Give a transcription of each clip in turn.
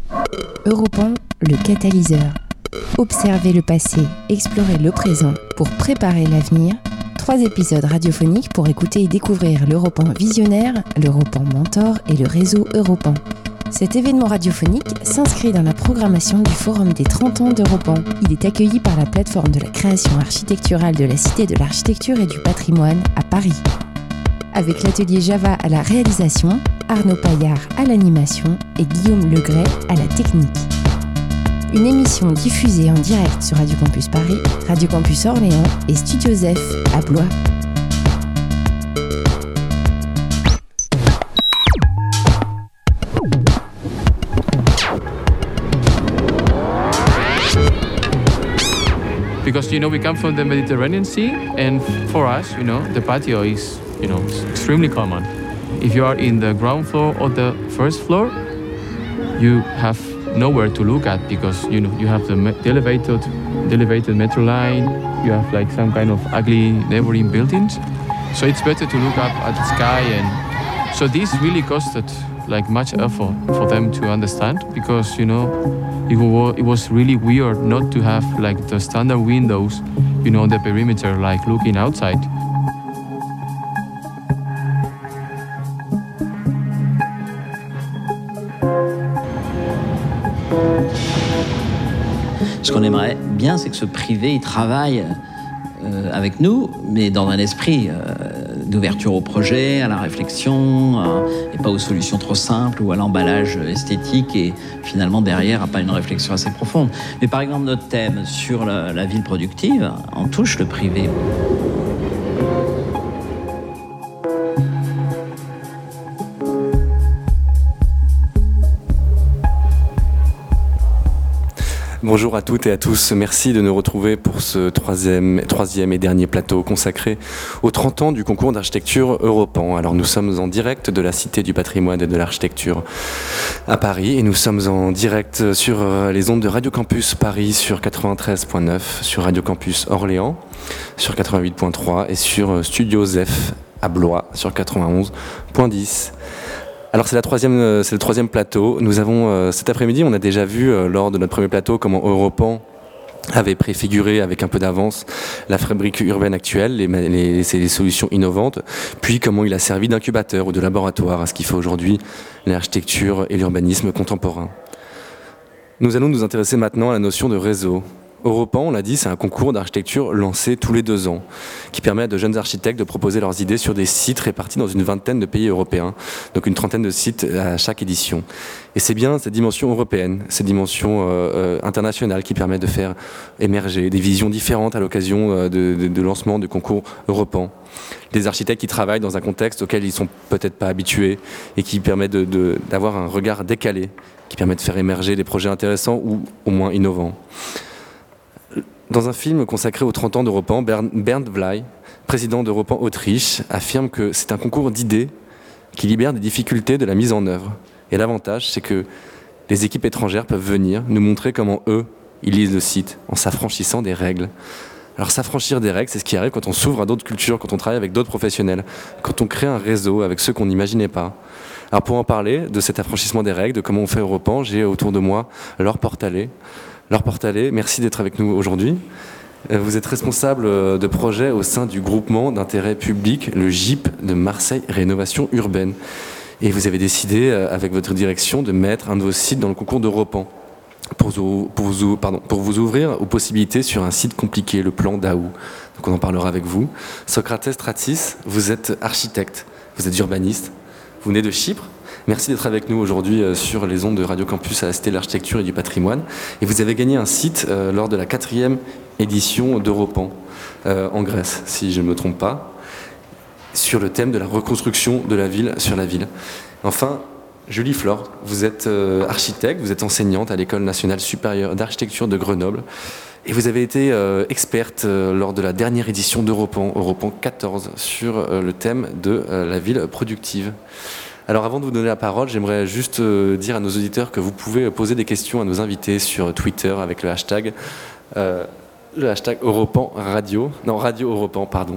Europan, le catalyseur. Observer le passé, explorer le présent pour préparer l'avenir. 3 épisodes radiophoniques pour écouter et découvrir l'Europan visionnaire, l'Europan mentor et le réseau Europan. Cet événement radiophonique s'inscrit dans la programmation du Forum des 30 ans d'Europan. Il est accueilli par la plateforme de la création architecturale de la Cité de l'Architecture et du Patrimoine à Paris. Avec l'atelier Java à la réalisation, Arnaud Paillard à l'animation et Guillaume Legret à la technique. Une émission diffusée en direct sur Radio Campus Paris, Radio Campus Orléans et Studio Zef à Blois. Because, we come from the Mediterranean Sea, and for us, the patio is, extremely common. If you are in the ground floor or the first floor, you have nowhere to look at because, you have the elevated metro line, you have like some kind of ugly neighboring buildings. So it's better to look up at the sky, and so this really costed like much effort for them to understand because, it was really weird not to have like the standard windows, on the perimeter, like looking outside. Ce qu'on aimerait bien, c'est que ce privé, il travaille avec nous, mais dans un esprit d'ouverture au projet, à la réflexion, et pas aux solutions trop simples ou à l'emballage esthétique et finalement derrière à pas une réflexion assez profonde. Mais par exemple notre thème sur la ville productive, on touche le privé. Bonjour à toutes et à tous, merci de nous retrouver pour ce troisième et dernier plateau consacré aux 30 ans du concours d'architecture Europan. Alors nous sommes en direct de la Cité du Patrimoine et de l'Architecture à Paris et nous sommes en direct sur les ondes de Radio Campus Paris sur 93.9, sur Radio Campus Orléans sur 88.3 et sur Studio Zef à Blois sur 91.10. Alors c'est le troisième plateau. Nous avons cet après-midi, on a déjà vu lors de notre premier plateau comment Europan avait préfiguré avec un peu d'avance la fabrique urbaine actuelle, les solutions innovantes, puis comment il a servi d'incubateur ou de laboratoire à ce qui fait aujourd'hui l'architecture et l'urbanisme contemporain. Nous allons nous intéresser maintenant à la notion de réseau. Europan, on l'a dit, c'est un concours d'architecture lancé tous les 2 ans, qui permet à de jeunes architectes de proposer leurs idées sur des sites répartis dans une vingtaine de pays européens, donc une trentaine de sites à chaque édition. Et c'est bien cette dimension européenne, cette dimension internationale qui permet de faire émerger des visions différentes à l'occasion de lancement du concours Europan. Des architectes qui travaillent dans un contexte auquel ils ne sont peut-être pas habitués et qui permet d'avoir un regard décalé, qui permet de faire émerger des projets intéressants ou au moins innovants. Dans un film consacré aux 30 ans d'Europan, Bernd Blei, président d'Europan Autriche, affirme que c'est un concours d'idées qui libère des difficultés de la mise en œuvre. Et l'avantage, c'est que les équipes étrangères peuvent venir nous montrer comment eux, ils lisent le site en s'affranchissant des règles. Alors s'affranchir des règles, c'est ce qui arrive quand on s'ouvre à d'autres cultures, quand on travaille avec d'autres professionnels, quand on crée un réseau avec ceux qu'on n'imaginait pas. Alors pour en parler de cet affranchissement des règles, de comment on fait Europan, j'ai autour de moi Laure Portalet. Laure Portalet, merci d'être avec nous aujourd'hui. Vous êtes responsable de projet au sein du groupement d'intérêt public, le GIP de Marseille Rénovation Urbaine. Et vous avez décidé, avec votre direction, de mettre un de vos sites dans le concours d'Europan pour vous ouvrir aux possibilités sur un site compliqué, le plan Daou. Donc on en parlera avec vous. Socrates Stratis, vous êtes architecte, vous êtes urbaniste, vous venez de Chypre. Merci d'être avec nous aujourd'hui sur les ondes de Radio Campus à la Cité de l'Architecture et du Patrimoine. Et vous avez gagné un site lors de la 4e édition d'Europan en Grèce, si je ne me trompe pas, sur le thème de la reconstruction de la ville sur la ville. Enfin, Julie Flore, vous êtes architecte, vous êtes enseignante à l'École nationale supérieure d'architecture de Grenoble. Et vous avez été experte lors de la dernière édition d'Europan, Europan 14, sur le thème de la ville productive. Alors avant de vous donner la parole, j'aimerais juste dire à nos auditeurs que vous pouvez poser des questions à nos invités sur Twitter avec le hashtag Europan Radio, non Radio Europan, pardon,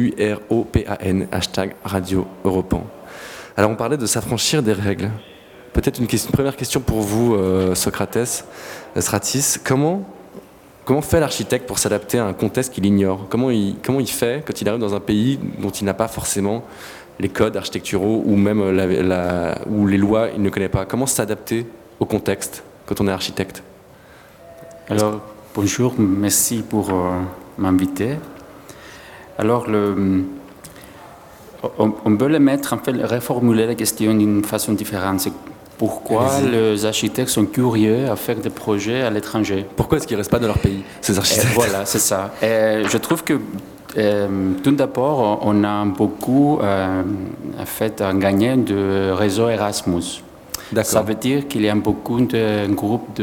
RADIO-UROPAN, hashtag Radio Europan. Alors on parlait de s'affranchir des règles. Peut-être une première question pour vous, Socrates, Stratis. Comment fait l'architecte pour s'adapter à un contexte qu'il ignore ? Comment il fait quand il arrive dans un pays dont il n'a pas forcément les codes architecturaux ou même ou les lois, il ne connaît pas ? Comment s'adapter au contexte quand on est architecte ? Alors, bonjour, merci pour m'inviter. Alors, on peut le mettre, en fait, reformuler la question d'une façon différente. C'est pourquoi les architectes sont curieux à faire des projets à l'étranger. Pourquoi est-ce qu'ils ne restent pas dans leur pays, ces architectes ? Voilà, c'est ça. Je trouve que tout d'abord, on a beaucoup gagné de réseau Erasmus. D'accord. Ça veut dire qu'il y a beaucoup de groupes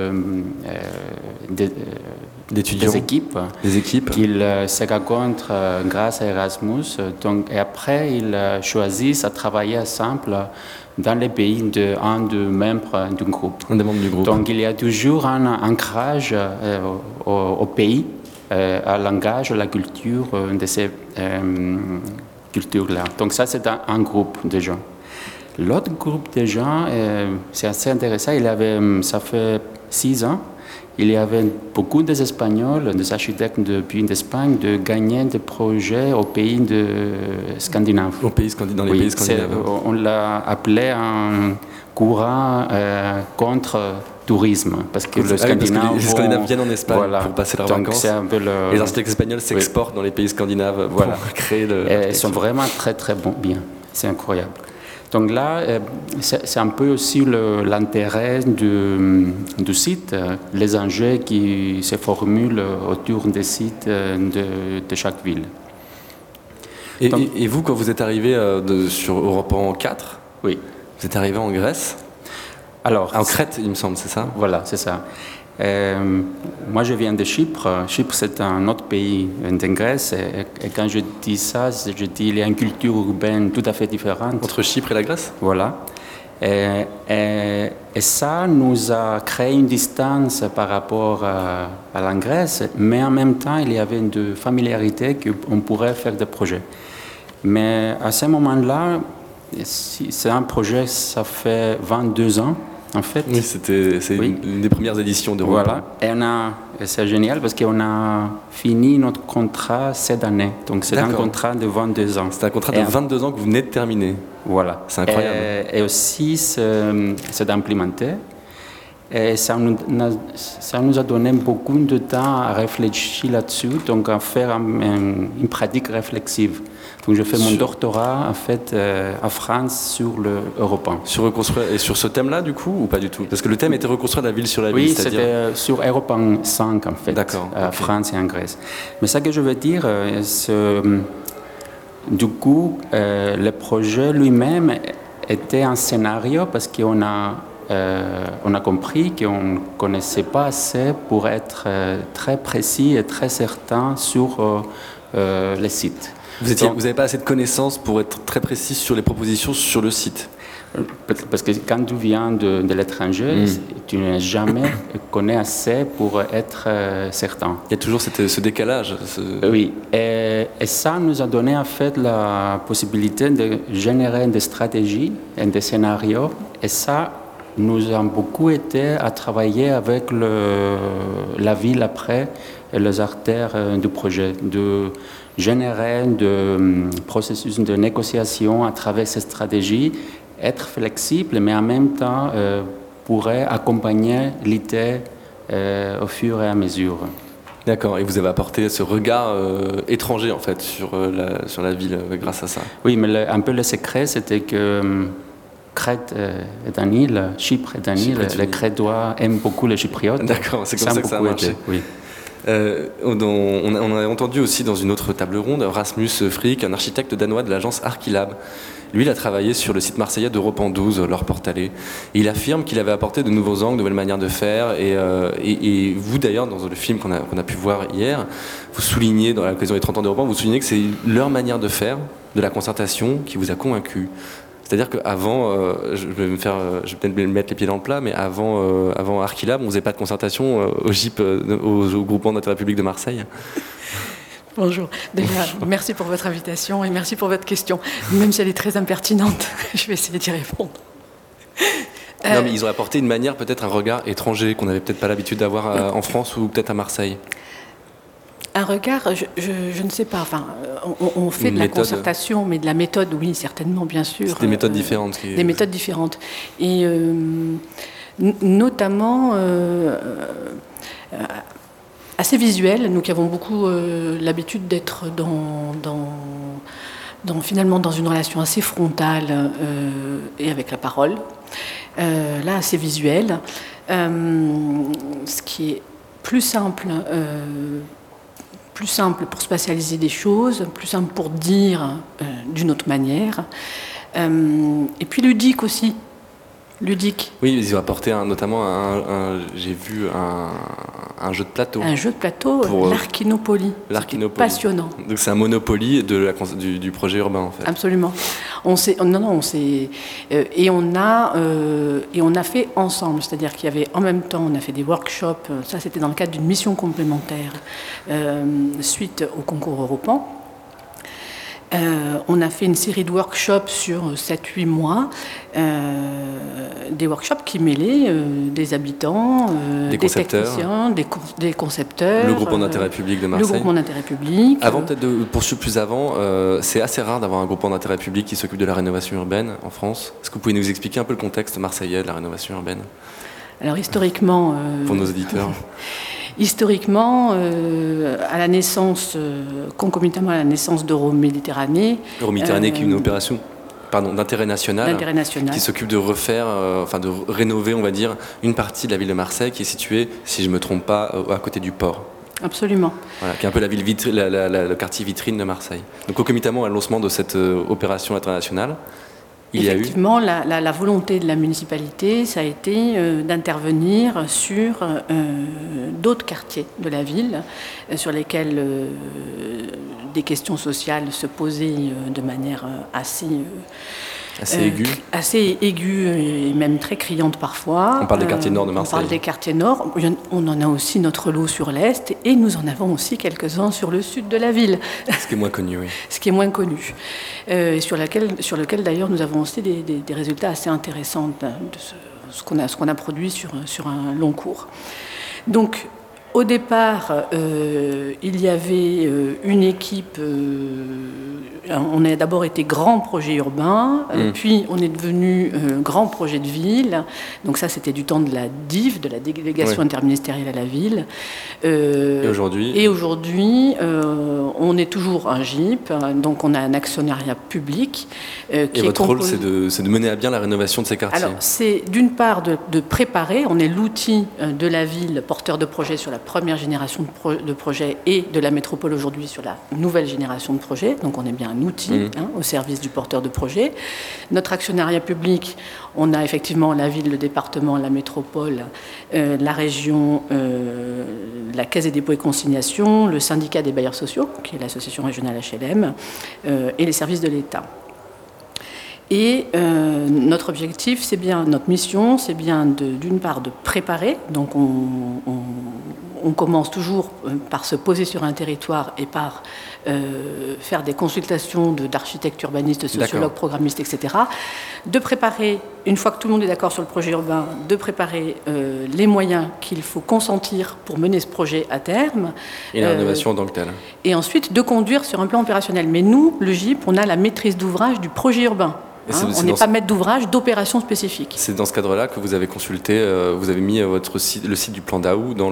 d'étudiants, des équipes qui se rencontrent grâce à Erasmus. Donc, et après, ils choisissent à travailler ensemble dans les pays d'un des membres du groupe. Un des membres du groupe. Donc, il y a toujours un ancrage au pays, à langage, à la culture de ces cultures-là. Donc, ça, c'est un groupe de gens. L'autre groupe de gens, c'est assez intéressant, ça fait 6 ans, il y avait beaucoup d'Espagnols, des architectes depuis d'Espagne, de gagner des projets aux pays scandinaves. Dans les pays scandinaves. On l'a appelé un courant contre-tourisme, parce que les Scandinaves viennent en Espagne pour passer leurs vacances. Les architectes espagnols s'exportent dans les pays scandinaves pour créer Ils sont vraiment très très bons, bien, c'est incroyable. Donc là, c'est un peu aussi l'intérêt du site, les enjeux qui se formulent autour des sites de chaque ville. Et vous, quand vous êtes arrivé sur Europan 4, oui. Vous êtes arrivé en Grèce ? Alors, en Crète, il me semble, c'est ça ? Voilà, c'est ça. Moi, je viens de Chypre. Chypre, c'est un autre pays de Grèce. Et quand je dis ça, je dis qu'il y a une culture urbaine tout à fait différente. Entre Chypre et la Grèce ? Voilà. Et ça nous a créé une distance par rapport à la Grèce, mais en même temps, il y avait une familiarité qu'on pourrait faire des projets. Mais à ce moment-là, c'est un projet, ça fait 22 ans. En fait. Oui, c'est une des premières éditions de Europan. Voilà. Et c'est génial parce qu'on a fini notre contrat cette année. Donc c'est un contrat de 22 ans. C'est un contrat de 22 ans que vous venez de terminer. Voilà. C'est incroyable. Et aussi, c'est d'implémenter. Et ça nous a donné beaucoup de temps à réfléchir là-dessus, donc à faire une pratique réflexive. Donc je fais mon doctorat en fait en France sur le Europan. Sur reconstruire et sur ce thème-là du coup ou pas du tout ? Parce que le thème était reconstruire la ville sur la ville. Oui, c'était sur Europan 5 en fait. D'accord. En France et en Grèce. Mais ça que je veux dire, du coup, le projet lui-même était un scénario parce qu'on a compris qu'on ne connaissait pas assez pour être très précis et très certain sur les sites. Vous n'avez pas assez de connaissances pour être très précis sur les propositions sur le site. Parce que quand tu viens de l'étranger, tu n'as jamais connais assez pour être certain. Il y a toujours ce décalage. Oui, et ça nous a donné en fait la possibilité de générer des stratégies et des scénarios. Et ça nous a beaucoup aidé à travailler avec la ville après et les artères du projet, de générer des processus de négociation à travers ces stratégies, être flexible, mais en même temps pourrait accompagner l'idée au fur et à mesure. D'accord, et vous avez apporté ce regard étranger en fait sur la ville grâce à ça. Oui, mais un peu le secret, c'était que Crète est un île, Chypre est un île, les Crétois aiment beaucoup les Chypriotes. D'accord, c'est comme ça que ça a marché. Oui. On a entendu aussi dans une autre table ronde Rasmus Frick, un architecte danois de l'agence Archilab. Lui, il a travaillé sur le site marseillais d'Europan 12, leur porte-allée. Il affirme qu'il avait apporté de nouveaux angles, de nouvelles manières de faire. Et vous, d'ailleurs, dans le film qu'on a pu voir hier, vous soulignez, dans l'occasion des 30 ans d'Europan, vous soulignez que c'est leur manière de faire, de la concertation, qui vous a convaincu. C'est-à-dire qu'avant, je vais peut-être me mettre les pieds dans le plat, mais avant Archilab, on ne faisait pas de concertation au GIP, au groupement d'intérêt public de Marseille. Bonjour. Déjà, merci pour votre invitation et merci pour votre question. Même si elle est très impertinente, je vais essayer d'y répondre. Non, mais ils ont apporté une manière, peut-être un regard étranger qu'on n'avait peut-être pas l'habitude d'avoir en France ou peut-être à Marseille. Un regard, je ne sais pas. Enfin, on fait de la concertation, mais de la méthode, oui, certainement, bien sûr. C'est des méthodes différentes. Des méthodes différentes. Et notamment assez visuelles. Nous qui avons beaucoup l'habitude d'être finalement dans une relation assez frontale et avec la parole. Là, assez visuel. Ce qui est plus simple pour spatialiser des choses, plus simple pour dire d'une autre manière. Et puis ludique aussi. Ludique. Oui, ils ont apporté notamment j'ai vu un jeu de plateau. Un jeu de plateau, l'Archinopoly. L'Archinopoly. Passionnant. Donc c'est un Monopoly du projet urbain en fait. Absolument. Et on a fait ensemble, c'est-à-dire qu'il y avait en même temps, on a fait des workshops. Ça, c'était dans le cadre d'une mission complémentaire suite au concours Europan. On a fait une série de workshops sur 7-8 mois, des workshops qui mêlaient des habitants, des techniciens, des concepteurs. Le groupement d'intérêt public de Marseille. Le groupement d'intérêt public. Avant, peut-être de poursuivre plus avant, c'est assez rare d'avoir un groupement d'intérêt public qui s'occupe de la rénovation urbaine en France. Est-ce que vous pouvez nous expliquer un peu le contexte marseillais de la rénovation urbaine ? Alors historiquement... pour nos auditeurs. Historiquement, à la naissance, concomitamment à la naissance d'Euroméditerranée... Euroméditerranée qui est une opération d'intérêt national, qui s'occupe de refaire, de rénover, on va dire, une partie de la ville de Marseille qui est située, si je ne me trompe pas, à côté du port. Absolument. Voilà, qui est un peu le quartier vitrine de Marseille. Donc concomitamment à lancement de cette opération internationale, effectivement, la volonté de la municipalité, ça a été d'intervenir sur d'autres quartiers de la ville, sur lesquels des questions sociales se posaient de manière assez aiguë et même très criante parfois. On parle des quartiers nord de Marseille. On parle des quartiers nord. On en a aussi notre lot sur l'est et nous en avons aussi quelques-uns sur le sud de la ville. Ce qui est moins connu, oui. Ce qui est moins connu. Et sur lequel d'ailleurs nous avons aussi des résultats assez intéressants de ce qu'on a produit sur un long cours. Donc, au départ, il y avait une équipe. On a d'abord été grand projet urbain, puis on est devenu grand projet de ville. Donc ça, c'était du temps de la DIV, de la délégation interministérielle à la ville. Et aujourd'hui, on est toujours un GIP, donc on a un actionnariat public. Et votre rôle, c'est de mener à bien la rénovation de ces quartiers. Alors, c'est d'une part de préparer. On est l'outil de la ville porteur de projets sur la première génération de projets et de la métropole aujourd'hui sur la nouvelle génération de projets. Donc on est bien un outil au service du porteur de projet. Notre actionnariat public, on a effectivement la ville, le département, la métropole, la région, la Caisse des dépôts et consignations, le syndicat des bailleurs sociaux, qui est l'association régionale HLM, et les services de l'État. Et notre objectif, notre mission, c'est bien d'une part de préparer. Donc on commence toujours par se poser sur un territoire et par faire des consultations d'architectes, urbanistes, sociologues, programmistes, etc. De préparer, une fois que tout le monde est d'accord sur le projet urbain, de préparer les moyens qu'il faut consentir pour mener ce projet à terme. Et la rénovation en tant que telle. Et ensuite de conduire sur un plan opérationnel. Mais nous, le GIP, on a la maîtrise d'ouvrage du projet urbain. On n'est pas maître d'ouvrage d'opérations spécifiques. C'est dans ce cadre-là que vous avez consulté, vous avez mis le site du plan d'Aou on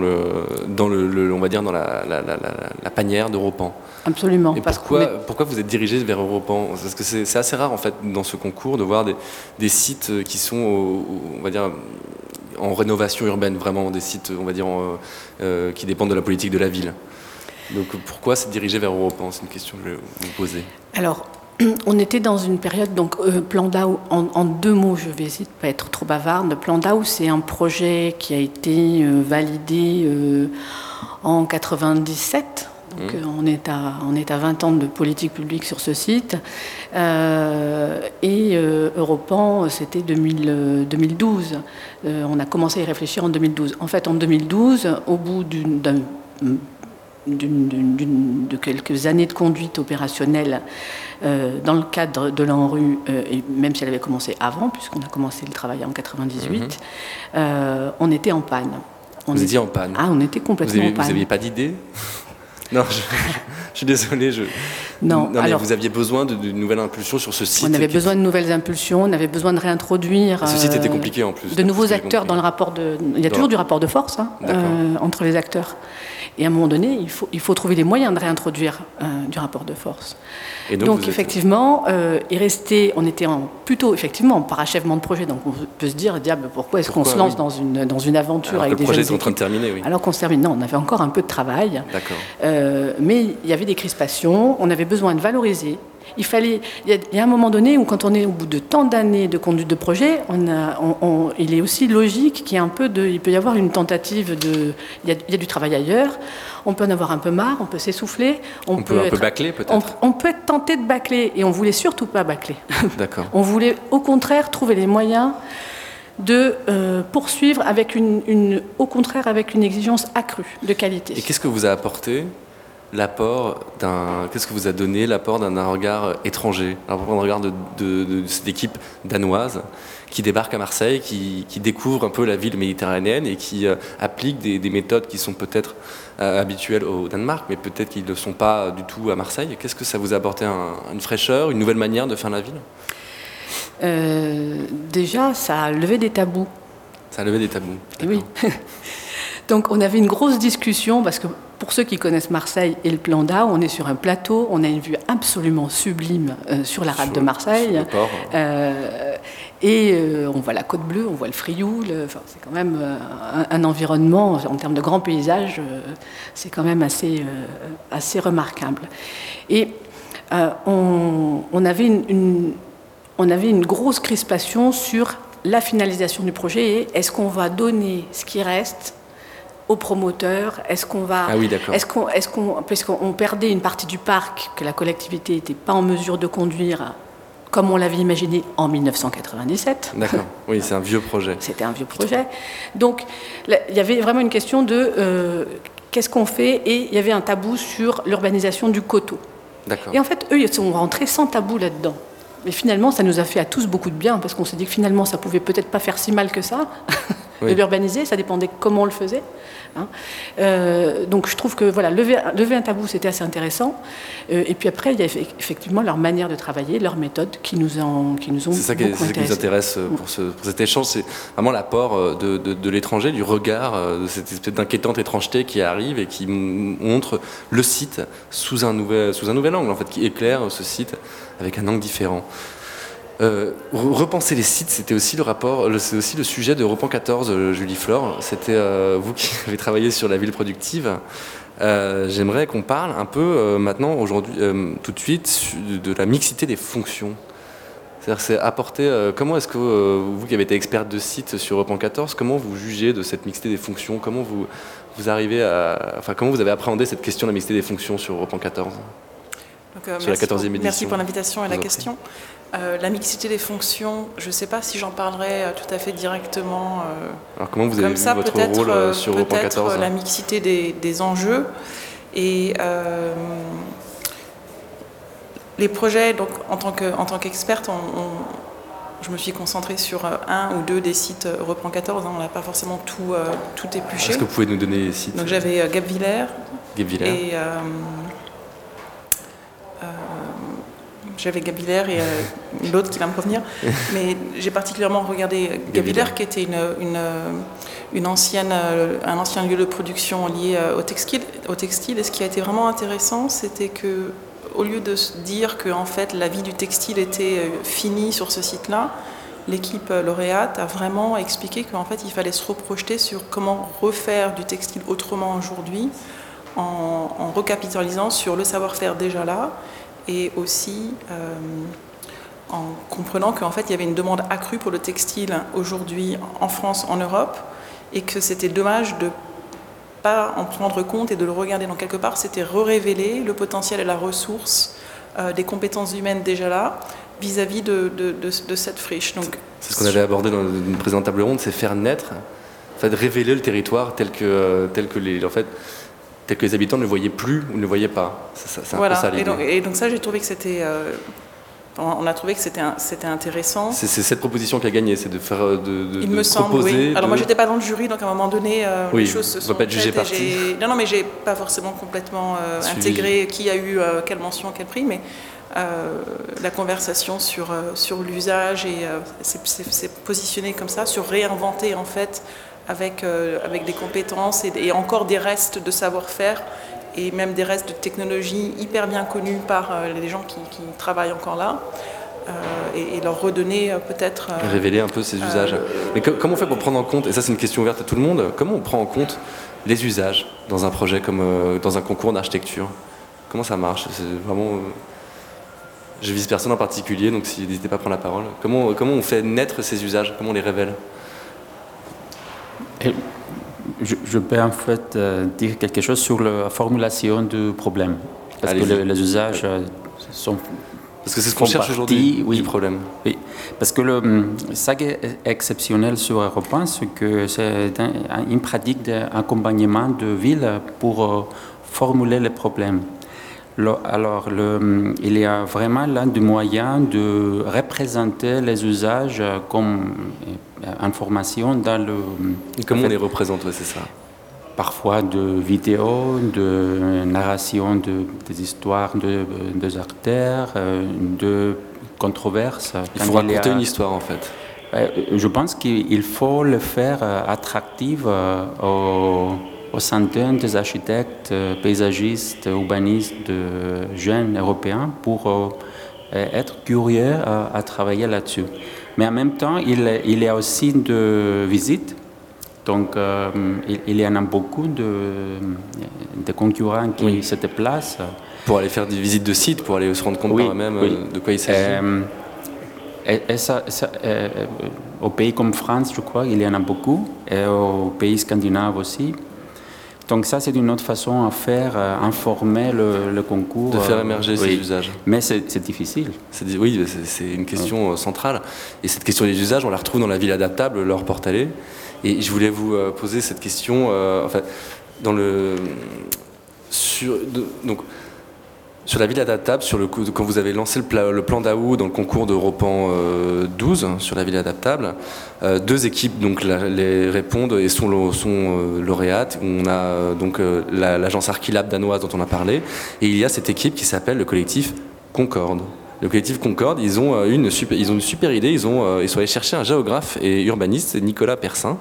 va dire dans la panière d'Europan. Absolument. Et pourquoi vous êtes dirigé vers Europan ? Parce que c'est assez rare en fait dans ce concours de voir des sites qui sont, on va dire, en rénovation urbaine, vraiment des sites, on va dire, qui dépendent de la politique de la ville. Donc pourquoi s'être dirigé vers Europan ? C'est une question que je vais vous poser. Alors, on était dans une période, donc plan d'Aou, en 2 mots, je vais essayer de ne pas être trop bavarde. Le plan d'Aou, c'est un projet qui a été validé en 1997. Donc on est à 20 ans de politique publique sur ce site. Et Europan, c'était 2012. On a commencé à y réfléchir en 2012. En fait, en 2012, au bout de quelques années de conduite opérationnelle dans le cadre de l'ANRU, et même si elle avait commencé avant, puisqu'on a commencé le travail en 98, on était en panne. Vous étiez en panne? Ah, on était complètement en panne. Vous n'aviez pas d'idée? Non, je suis désolé. Non, mais alors, vous aviez besoin de nouvelles impulsions sur ce site. On avait besoin de nouvelles impulsions, on avait besoin de réintroduire. Ce site était compliqué en plus. De nouveaux acteurs dans le rapport de. Il y a toujours du rapport de force entre les acteurs. Et à un moment donné, il faut trouver les moyens de réintroduire du rapport de force. Et donc effectivement, on était plutôt effectivement en parachèvement de projet. Donc on peut se dire, diable, pourquoi est-ce qu'on se lance dans une aventure avec des jeunes équipes ? Le projet est en train de terminer, oui. Alors qu'on se termine. Non, on avait encore un peu de travail. D'accord. Mais il y avait des crispations. On avait besoin de valoriser. Il y a un moment donné où, quand on est au bout de tant d'années de conduite de projet, il est aussi logique qu'il y ait il peut y avoir une tentative il y a du travail ailleurs. On peut en avoir un peu marre, on peut s'essouffler. On peut un peu bâcler, peut-être. On peut être tenté de bâcler, et on voulait surtout pas bâcler. D'accord. On voulait, au contraire, trouver les moyens de poursuivre au contraire avec une exigence accrue de qualité. Et qu'est-ce que vous a apporté qu'est-ce que vous a donné l'apport d'un regard étranger, un regard de cette équipe danoise qui débarque à Marseille, qui découvre un peu la ville méditerranéenne et qui applique des méthodes qui sont peut-être habituelles au Danemark, mais peut-être qu'ils ne le sont pas du tout à Marseille. Qu'est-ce que ça vous a apporté, une fraîcheur, une nouvelle manière de faire la ville ? Déjà, ça a levé des tabous. Ça a levé des tabous. Oui. Donc on avait une grosse discussion, parce que pour ceux qui connaissent Marseille et le Plan d'A, on est sur un plateau, on a une vue absolument sublime sur la rade de Marseille. Sur le port. On voit la Côte Bleue, on voit le Frioul. C'est quand même un environnement, en termes de grands paysages, c'est quand même assez remarquable. Et on avait une grosse crispation sur la finalisation du projet et est-ce qu'on va donner ce qui reste aux promoteurs, est-ce qu'on va, puisqu'on perdait une partie du parc que la collectivité n'était pas en mesure de conduire comme on l'avait imaginé en 1997. D'accord, oui, c'est un vieux projet. C'était un vieux projet. Donc, il y avait vraiment une question de qu'est-ce qu'on fait, et il y avait un tabou sur l'urbanisation du coteau. D'accord. Et en fait, eux, ils sont rentrés sans tabou là-dedans. Mais finalement, ça nous a fait à tous beaucoup de bien, parce qu'on s'est dit que finalement, ça pouvait peut-être pas faire si mal que ça, de l'urbaniser, ça dépendait comment on le faisait. Donc je trouve que voilà, lever un tabou, c'était assez intéressant. Et puis après, il y a effectivement leur manière de travailler, leur méthode qui nous ont c'est ça qui nous intéresse pour cet échange, c'est vraiment l'apport de l'étranger, du regard, de cette espèce d'inquiétante étrangeté qui arrive et qui montre le site sous un nouvel angle, en fait, qui éclaire ce site avec un angle différent. Repenser les sites, c'est aussi le sujet de Repen 14, Julie Flore. C'était vous qui avez travaillé sur la ville productive. J'aimerais qu'on parle un peu maintenant, aujourd'hui, tout de suite, de la mixité des fonctions. C'est-à-dire, c'est apporter. Comment est-ce que vous qui avez été experte de site sur Repen 14, comment vous jugez de cette mixité des fonctions ? Comment vous arrivez comment vous avez appréhendé cette question de la mixité des fonctions sur Repen 14 ? Donc, sur la 14e édition. Merci pour l'invitation et la question. La mixité des fonctions, je ne sais pas si j'en parlerai tout à fait directement. Alors comment vous avez vu votre rôle sur Repen 14 ? Peut-être la mixité des enjeux et les projets. Donc en tant qu'experte, je me suis concentrée sur un ou deux des sites Repen 14. On n'a pas forcément tout épluché. Est-ce que vous pouvez nous donner les sites ? Donc j'avais Guebwiller. Et j'avais Guebwiller et l'autre qui va me revenir, mais j'ai particulièrement regardé Guebwiller qui était un ancien lieu de production lié au textile. Et ce qui a été vraiment intéressant, c'était que au lieu de se dire que en fait la vie du textile était finie sur ce site-là, l'équipe lauréate a vraiment expliqué qu'en fait il fallait se reprojeter sur comment refaire du textile autrement aujourd'hui, en recapitalisant sur le savoir-faire déjà là. Et aussi en comprenant qu'en fait il y avait une demande accrue pour le textile aujourd'hui en France, en Europe, et que c'était dommage de ne pas en prendre compte et de le regarder dans quelque part, c'était révéler le potentiel et la ressource des compétences humaines déjà là vis-à-vis de cette friche. Donc, c'est ce qu'on avait abordé dans une présentable ronde, c'est faire naître, en fait, révéler le territoire tel que les, en fait, tel que les habitants ne le voyaient plus ou ne le voyaient pas. C'est un peu ça l'idée. Et donc ça, j'ai trouvé que c'était... on a trouvé que c'était intéressant. C'est cette proposition qui a gagné, c'est de faire Il me semble, oui. Alors moi, j'étais pas dans le jury, donc à un moment donné, les choses se sont pas être jugé parti. Non, mais j'ai pas forcément complètement intégré qui a eu quelle mention, quel prix, mais la conversation sur l'usage et c'est positionné comme ça, sur réinventer en fait avec des compétences et encore des restes de savoir-faire et même des restes de technologie hyper bien connus par les gens qui travaillent encore là, et leur redonner peut-être... révéler un peu ces usages. Mais comment on fait pour prendre en compte, et ça c'est une question ouverte à tout le monde, comment on prend en compte les usages dans un projet comme dans un concours d'architecture? Comment ça marche? C'est vraiment... je vise personne en particulier, donc n'hésitez pas à prendre la parole. Comment on fait naître ces usages? Comment on les révèle? Je peux en fait dire quelque chose sur la formulation du problème. Parce que les usages sont... Parce que c'est ce qu'on cherche aujourd'hui, oui, du problème. Oui, parce que ça qui est exceptionnel sur Europe 1, c'est que c'est une pratique d'accompagnement de ville pour formuler les problèmes. Alors, il y a vraiment là du moyen de représenter les usages comme information dans le... Et comment on les représente, c'est ça? Parfois de vidéos, de narration des histoires des acteurs, de controverses. Il faut raconter une histoire en fait. Je pense qu'il faut le faire attractif aux centaines des architectes, paysagistes, urbanistes, de jeunes européens pour être curieux à travailler là-dessus. Mais en même temps, il y a aussi de visites. Donc, il y en a beaucoup de concurrents qui se déplacent. Pour aller faire des visites de sites, pour aller se rendre compte par eux-mêmes de quoi il s'agit. Et au pays comme France, je crois, il y en a beaucoup, et aux pays scandinaves aussi. Donc ça, c'est une autre façon à faire informer le concours. De faire émerger ces usages. Mais c'est difficile. Oui, c'est une question centrale. Et cette question des usages, on la retrouve dans la ville adaptable, Laure Portalet. Et je voulais vous poser cette question, sur la ville adaptable, quand vous avez lancé le plan d'AOU dans le concours d'Europan 12 sur la ville adaptable, deux équipes les répondent et sont lauréates. On a l'agence Archilab danoise dont on a parlé, et il y a cette équipe qui s'appelle le collectif Concorde. Le collectif Concorde, ils ont une super idée. Ils sont allés chercher un géographe et urbaniste, Nicolas Persin,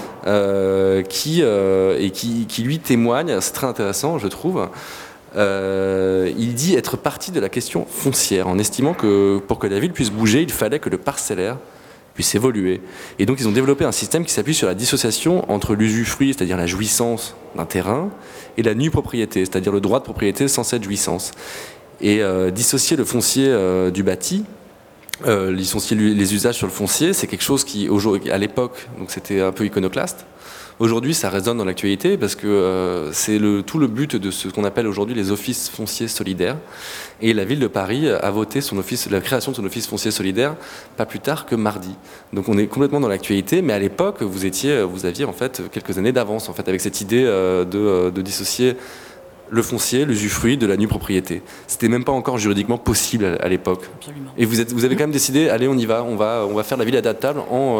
qui lui témoigne. C'est très intéressant, je trouve. Il dit être parti de la question foncière, en estimant que pour que la ville puisse bouger, il fallait que le parcellaire puisse évoluer. Et donc ils ont développé un système qui s'appuie sur la dissociation entre l'usufruit, c'est-à-dire la jouissance d'un terrain, et la nue propriété, c'est-à-dire le droit de propriété sans cette jouissance. Et dissocier le foncier du bâti, dissocier les usages sur le foncier, c'est quelque chose qui, à l'époque, donc c'était un peu iconoclaste. Aujourd'hui, ça résonne dans l'actualité parce que c'est tout le but de ce qu'on appelle aujourd'hui les offices fonciers solidaires. Et la ville de Paris a voté la création de son office foncier solidaire pas plus tard que mardi. Donc on est complètement dans l'actualité, mais à l'époque, vous aviez en fait quelques années d'avance en fait avec cette idée de dissocier le foncier, l'usufruit de la nue propriété. C'était même pas encore juridiquement possible à l'époque. Absolument. Et vous avez quand même décidé, allez, on y va, on va faire la ville adaptable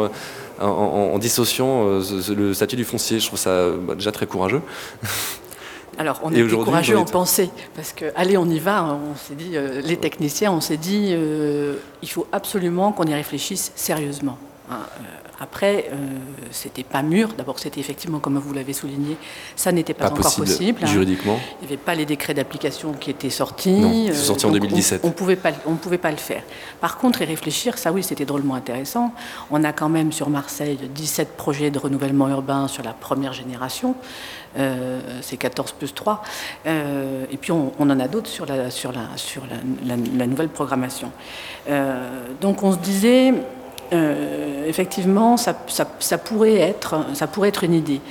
en dissociant le statut du foncier. Je trouve ça déjà très courageux. Alors, on était courageux en pensée, parce que, allez, on y va, on s'est dit, les techniciens, on s'est dit, il faut absolument qu'on y réfléchisse sérieusement. Après, c'était pas mûr. D'abord, c'était effectivement, comme vous l'avez souligné, ça n'était pas encore possible. Juridiquement. Il n'y avait pas les décrets d'application qui étaient sortis. Non, ils sont sortis en 2017. On pouvait pas le faire. Par contre, y réfléchir, ça oui, c'était drôlement intéressant. On a quand même sur Marseille 17 projets de renouvellement urbain sur la première génération. C'est 14 plus 3. Et puis on en a d'autres sur la nouvelle programmation. Donc on se disait... effectivement, ça pourrait être une idée.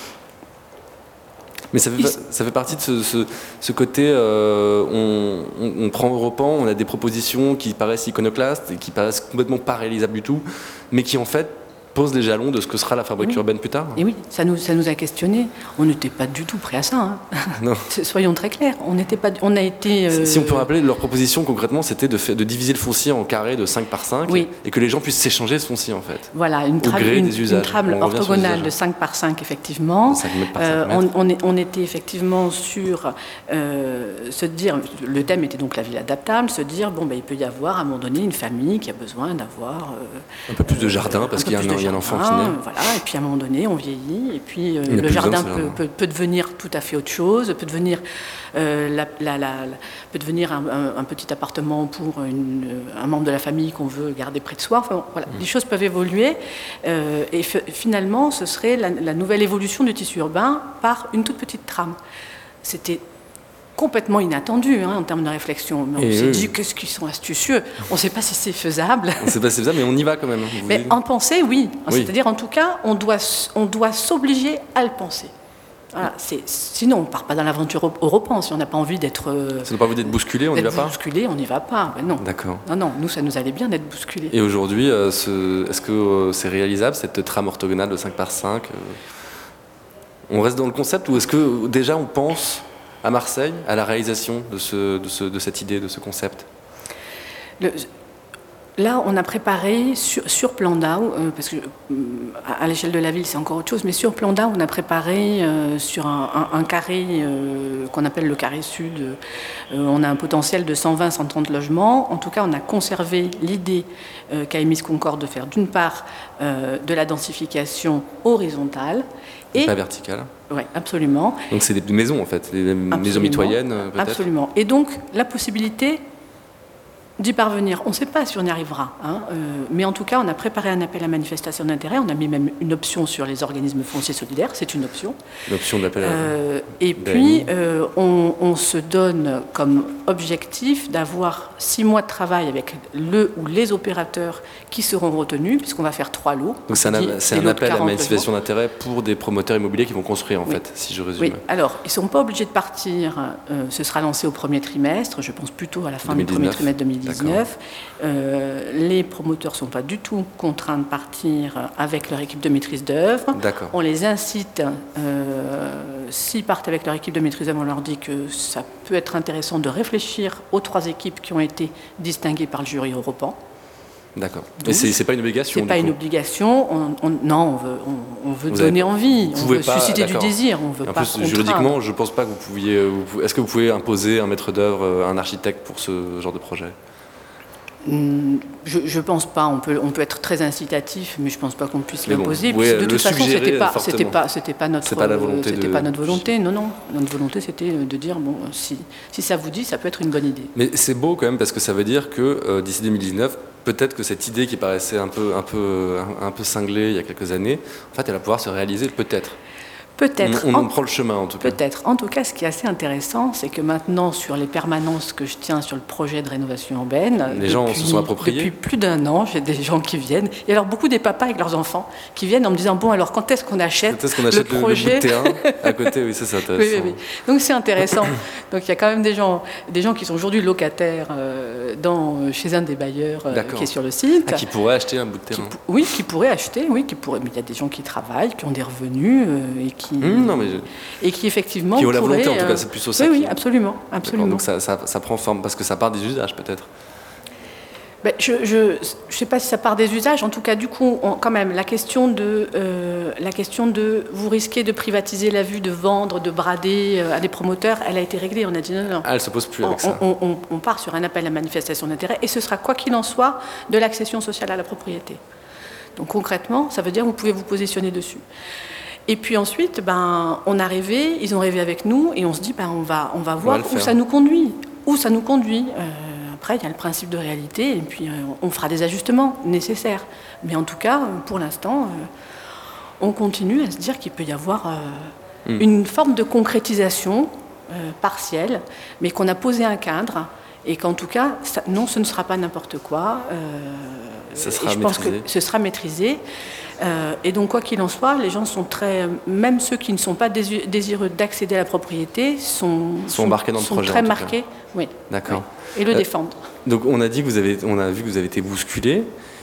Mais ça fait partie de ce côté, on prend Europan, on a des propositions qui paraissent iconoclastes et qui paraissent complètement pas réalisables du tout, mais qui en fait pose les jalons de ce que sera la fabrique urbaine plus tard. Et oui, ça nous a questionné. On n'était pas du tout prêt à ça. Hein. Non. Soyons très clairs. On a été. Si on peut rappeler, leur proposition concrètement, c'était de diviser le foncier en carrés de 5 par 5 et que les gens puissent s'échanger ce foncier en fait. Voilà, une trame orthogonale de 5 par 5 effectivement. 5 mètres par 5 mètres. On était effectivement sur se dire, le thème était donc la ville adaptable, se dire il peut y avoir à un moment donné une famille qui a besoin d'avoir un peu plus de jardin parce qu'il y a un enfant qui naît. Voilà, et puis à un moment donné on vieillit et puis le jardin peut devenir tout à fait autre chose, peut devenir peut devenir un petit appartement pour un membre de la famille qu'on veut garder près de soi. Enfin, voilà, les choses peuvent évoluer et finalement ce serait la nouvelle évolution du tissu urbain par une toute petite trame. C'était complètement inattendu en termes de réflexion. Mais on s'est dit, qu'est-ce qu'ils sont astucieux. On ne sait pas si c'est faisable. On ne sait pas si c'est faisable, mais on y va quand même. Mais en pensée, oui. C'est-à-dire, en tout cas, on doit s'obliger à le penser. Voilà, sinon, on ne part pas dans l'aventure Europan. Si on n'a pas envie d'être... Ça n'a pas envie d'être bousculé, on n'y va pas ? Bousculé, on n'y va pas. Ben non. D'accord. Non, nous, ça nous allait bien d'être bousculé. Et aujourd'hui, est-ce que c'est réalisable, cette trame orthogonale de 5 par 5 On reste dans le concept ou est-ce que déjà on pense à Marseille, à la réalisation de cette idée, de ce concept ? Là, on a préparé sur Plandau, parce que à l'échelle de la ville, c'est encore autre chose, mais sur Plandau, on a préparé sur un carré qu'on appelle le carré sud. On a un potentiel de 120-130 logements. En tout cas, on a conservé l'idée qu'a émise Concorde de faire d'une part de la densification horizontale. Et pas verticale. Oui, absolument. Donc c'est des maisons en fait, des maisons mitoyennes peut-être. Absolument. Et donc la possibilité d'y parvenir. On ne sait pas si on y arrivera, mais en tout cas, on a préparé un appel à manifestation d'intérêt. On a mis même une option sur les organismes fonciers solidaires. C'est une option. L'option d'appel à... Et puis, on se donne comme objectif d'avoir 6 mois de travail avec le ou les opérateurs qui seront retenus, puisqu'on va faire 3 lots. Donc c'est un appel à manifestation d'intérêt pour des promoteurs immobiliers qui vont construire, en fait, si je résume. Oui, alors, ils ne seront pas obligés de partir. Ce sera lancé au premier trimestre, je pense plutôt à la fin 2019. Du premier trimestre 2019. Les promoteurs ne sont pas du tout contraints de partir avec leur équipe de maîtrise d'œuvre. On les incite, s'ils partent avec leur équipe de maîtrise d'œuvre, on leur dit que ça peut être intéressant de réfléchir aux 3 équipes qui ont été distinguées par le jury Europan. D'accord. Et c'est pas une obligation. C'est pas une obligation. Non, on veut donner envie. On veut susciter du désir. On veut pas contraindre. Juridiquement, je pense pas que vous pouviez. Est-ce que vous pouvez imposer un maître d'œuvre, un architecte pour ce genre de projet ? Je pense pas. On peut être très incitatif, mais je pense pas qu'on puisse l'imposer. De toute façon, c'était pas notre volonté. Non, notre volonté, c'était de dire si ça vous dit, ça peut être une bonne idée. Mais c'est beau quand même parce que ça veut dire que d'ici 2019, peut-être que cette idée qui paraissait un peu cinglée il y a quelques années, en fait, elle va pouvoir se réaliser peut-être. Peut-être. On en prend le chemin, en tout cas. Peut-être. En tout cas, ce qui est assez intéressant, c'est que maintenant, sur les permanences que je tiens sur le projet de rénovation urbaine... Les gens se sont appropriés. Depuis plus d'1 an, j'ai des gens qui viennent. Et alors, beaucoup des papas avec leurs enfants qui viennent en me disant, alors, quand est-ce qu'on achète le projet le bout de terrain à côté, oui, ça, c'est intéressant. Oui. Donc, c'est intéressant. Donc, il y a quand même des gens qui sont aujourd'hui locataires chez un des bailleurs qui est sur le site. Qui pourraient acheter un bout de terrain. Qui pourraient acheter, mais il y a des gens qui travaillent, qui ont des revenus et qui... Et qui effectivement qui ont la volonté, en tout cas, c'est plus au ça. Oui, absolument. Donc ça prend forme parce que ça part des usages, peut-être. Je ne sais pas si ça part des usages. En tout cas, du coup, quand même, la question de vous risquez de privatiser la vue, de vendre, de brader à des promoteurs, elle a été réglée. On a dit non. Elle ne se pose plus avec ça. On part sur un appel à manifestation d'intérêt et ce sera, quoi qu'il en soit, de l'accession sociale à la propriété. Donc concrètement, ça veut dire que vous pouvez vous positionner dessus. Et puis ensuite, ils ont rêvé avec nous et on se dit, on va voir où ça nous conduit. Après, il y a le principe de réalité et puis on fera des ajustements nécessaires. Mais en tout cas, pour l'instant, on continue à se dire qu'il peut y avoir une forme de concrétisation partielle, mais qu'on a posé un cadre et qu'en tout cas, ce ne sera pas n'importe quoi. Je pense que ce sera maîtrisé. Et donc, quoi qu'il en soit, les gens sont même ceux qui ne sont pas désireux d'accéder à la propriété sont embarqués dans le projet, très marqués. Oui. D'accord. Oui. Et le défendent. Donc, on a vu que vous avez été bousculé.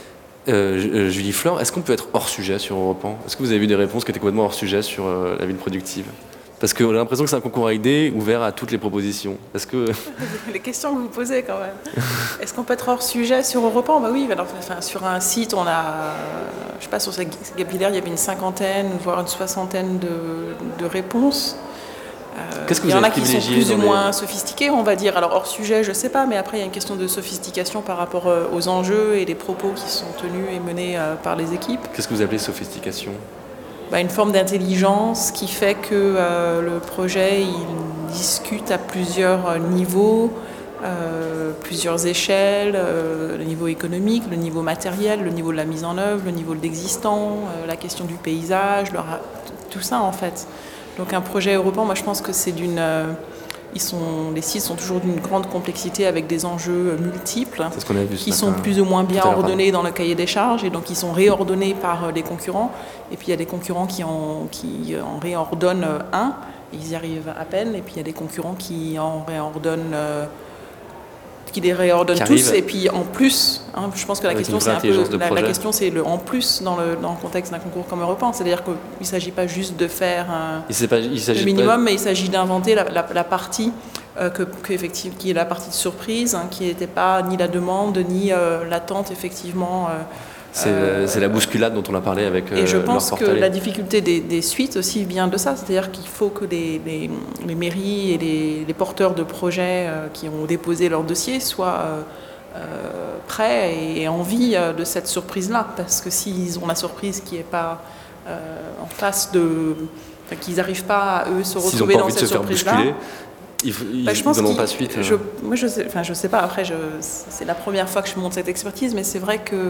Julie Flore, est-ce qu'on peut être hors sujet sur Europe 1 ? Est-ce que vous avez vu des réponses qui étaient complètement hors sujet sur la ville productive ? Parce qu'on a l'impression que c'est un concours à idées ouvert à toutes les propositions. Est-ce que... Les questions que vous posez quand même. Est-ce qu'on peut être hors sujet sur Europe 1 ? Bah oui, alors, sur un site, on a, je sais pas, sur Gap Villers, il y avait une cinquantaine, voire une soixantaine de réponses. Qu'est-ce que il y vous en a avez qui sont privilégié plus ou dans les- moins sophistiqués, on va dire. Alors hors sujet, je sais pas, mais après il y a une question de sophistication par rapport aux enjeux et les propos qui sont tenus et menés par les équipes. Qu'est-ce que vous appelez sophistication ? Une forme d'intelligence qui fait que le projet il discute à plusieurs niveaux, plusieurs échelles, le niveau économique, le niveau matériel, le niveau de la mise en œuvre, le niveau de l'existant, la question du paysage, tout ça en fait. Donc un projet européen, moi je pense que c'est les sites sont toujours d'une grande complexité avec des enjeux multiples C'est ce qu'on a vu ce qui matin, sont plus ou moins bien tout à l'heure, ordonnés dans le cahier des charges et donc ils sont réordonnés par les concurrents. Et puis il y a des concurrents qui en réordonnent un, ils y arrivent à peine. Et puis il y a des concurrents qui en réordonnent, qui les réordonnent tous. Et puis en plus, je pense que la Avec question une c'est vraie un peu intelligence de la projet. question c'est le en plus dans le contexte d'un concours comme européen. C'est-à-dire qu'il ne s'agit pas juste de faire Il s'agit le minimum, mais il s'agit d'inventer la partie qui est la partie de surprise, qui n'était pas ni la demande ni l'attente effectivement. C'est la bousculade dont on a parlé avec Et je pense Laure que Portalet. la difficulté des suites aussi vient de ça, c'est-à-dire qu'il faut que les mairies et les porteurs de projets qui ont déposé leur dossier soient prêts et envie de cette surprise-là, parce que s'ils ont la surprise qui n'est pas en face qu'ils n'arrivent pas à eux se S'ils n'ont retrouver pas dans envie de cette se faire surprise-là. bousculer, ils Je pense ne donneront qu'il- pas suite. Moi, je sais pas. Après, c'est la première fois que je monte cette expertise, mais c'est vrai que,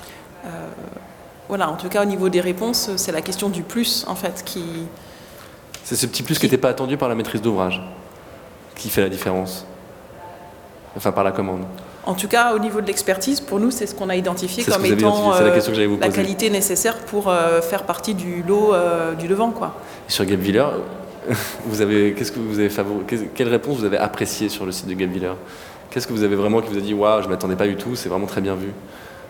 en tout cas, au niveau des réponses, c'est la question du plus, en fait, qui. C'est ce petit plus qui n'était pas attendu par la maîtrise d'ouvrage qui fait la différence. Enfin, par la commande. En tout cas, au niveau de l'expertise, pour nous, c'est ce qu'on a identifié C'est ce comme que vous avez étant identifié, c'est la question que j'allais vous la poser. qualité nécessaire pour faire partie du lot du devant, quoi. Et sur Gap Villers, quelle réponse vous avez appréciée sur le site de Gap Villers ? Qu'est-ce que vous avez vraiment qui vous a dit waouh, je ne m'attendais pas du tout, c'est vraiment très bien vu ?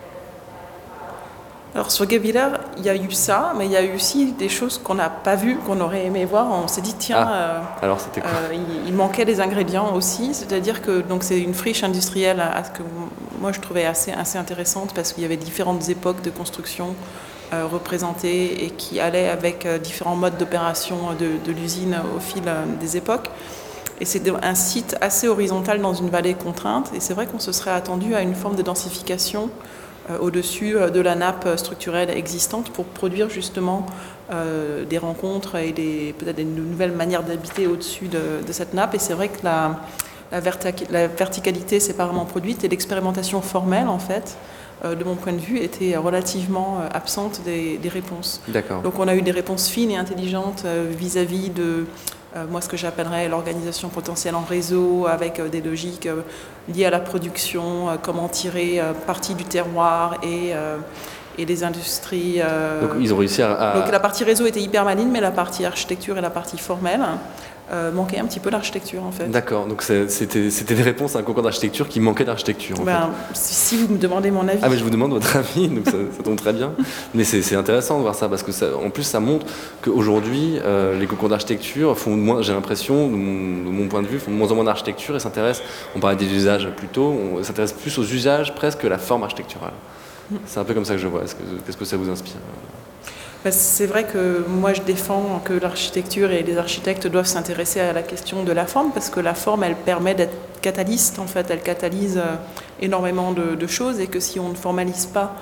Alors sur Gap Villers, il y a eu ça, mais il y a eu aussi des choses qu'on n'a pas vues, qu'on aurait aimé voir. On s'est dit tiens, Alors c'était quoi ? il manquait des ingrédients aussi, c'est-à-dire que donc c'est une friche industrielle que moi je trouvais assez intéressante parce qu'il y avait différentes époques de construction représentées et qui allaient avec différents modes d'opération de l'usine au fil des époques. Et c'est un site assez horizontal dans une vallée contrainte. Et c'est vrai qu'on se serait attendu à une forme de densification au-dessus de la nappe structurelle existante pour produire justement des rencontres et peut-être des nouvelles manières d'habiter au-dessus de cette nappe. Et c'est vrai que la verticalité s'est pas vraiment produite et l'expérimentation formelle, en fait, de mon point de vue, était relativement absente des réponses. D'accord. Donc on a eu des réponses fines et intelligentes vis-à-vis de moi ce que j'appellerais l'organisation potentielle en réseau avec des logiques liées à la production, comment tirer parti du terroir et des industries. Donc ils ont réussi à... Donc la partie réseau était hyper maligne, mais la partie architecture et la partie formelle manquaient un petit peu d'architecture en fait. D'accord, donc c'était des réponses à un concours d'architecture qui manquait d'architecture en fait. Si vous me demandez mon avis. Ah mais je vous demande votre avis, donc ça tombe très bien. Mais c'est intéressant de voir ça, parce que en plus ça montre qu'aujourd'hui, les concours d'architecture font moins, j'ai l'impression, de mon point de vue, font de moins en moins d'architecture et s'intéressent, on parlait des usages plus tôt, on s'intéresse plus aux usages presque que la forme architecturale. C'est un peu comme ça que je vois. Qu'est-ce que ça vous inspire ? C'est vrai que moi je défends que l'architecture et les architectes doivent s'intéresser à la question de la forme, parce que la forme elle permet d'être catalyste en fait, elle catalyse énormément de choses, et que si on ne formalise pas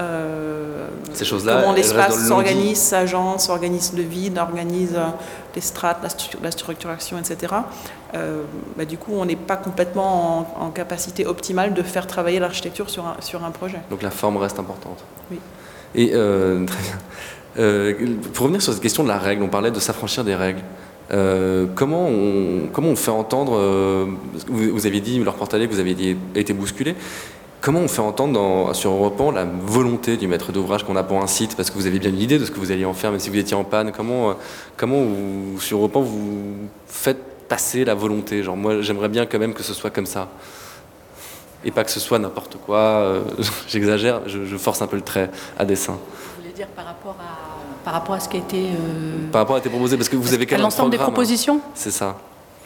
ces choses-là, comment l'espace s'organise, s'agence, organise le vide, organise les strates, la structuration, etc. Du coup on n'est pas complètement en capacité optimale de faire travailler l'architecture sur un projet. Donc la forme reste importante. Oui. Et très bien. Pour revenir sur cette question de la règle, on parlait de s'affranchir des règles. Comment on fait entendre, vous aviez dit, Laure Portalet, que vous aviez été bousculé, comment on fait entendre sur Europe 1 la volonté du maître d'ouvrage qu'on a pour un site, parce que vous avez bien une idée de ce que vous alliez en faire, même si vous étiez en panne, comment vous, sur Europe 1 vous faites passer la volonté, genre moi j'aimerais bien quand même que ce soit comme ça. et pas que ce soit n'importe quoi. J'exagère, je force un peu le trait à dessein. Vous voulez dire par rapport à ce qui a été... Par rapport à tes proposés, parce que vous avez quand même un l'ensemble des propositions. C'est ça.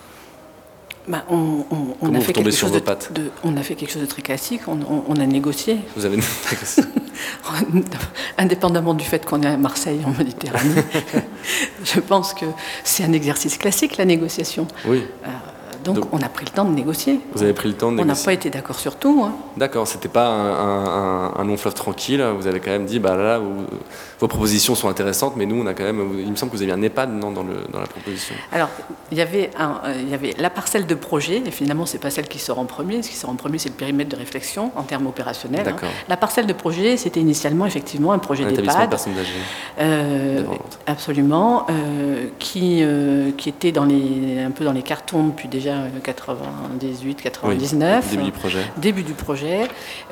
On a fait quelque chose de très classique, on a négocié. Vous avez négocié. Indépendamment du fait qu'on est à Marseille, en Méditerranée, je pense que c'est un exercice classique, la négociation. Oui. Donc on a pris le temps de négocier. Vous avez pris le temps de négocier. On n'a pas été d'accord sur tout. Hein. D'accord, c'était pas un long fleuve tranquille. Vous avez quand même dit, vos propositions sont intéressantes, mais nous, on a quand même. Il me semble que vous aviez un EHPAD dans la proposition. Alors, il y avait la parcelle de projet, et finalement, c'est pas celle qui sort en premier. Ce qui sort en premier, c'est le périmètre de réflexion en termes opérationnels. Hein. La parcelle de projet, c'était initialement effectivement un projet d'EHPAD. Personnes âgées. Absolument, qui était un peu dans les cartons depuis déjà 98, 99. Oui, début du projet.